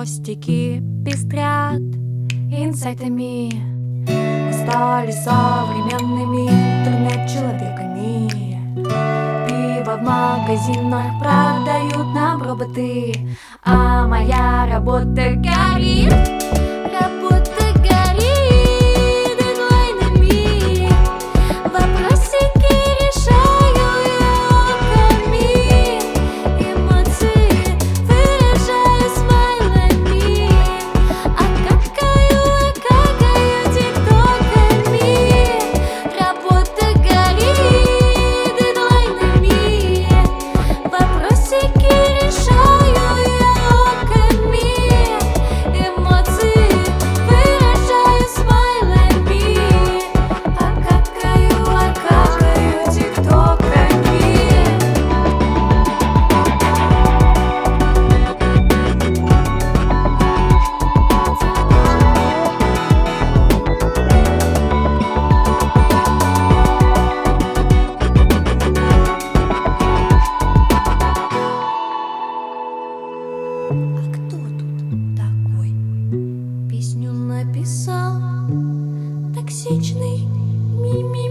Мостики пестрят инсайтами. Мы стали современными интернет-человеками. Пиво в магазинах продают нам роботы, а моя работа горит. Работа горит дедлайнами. Вопросики решаю я оками. Эмоции выражаю смайлами. А какаю тиктоками. Работа горит дедлайнами. Вопросики решаю я оками. Эмоции выражаю смайлами. А какаю тиктоками. А кто тут такой? Песню написал токсичный мими.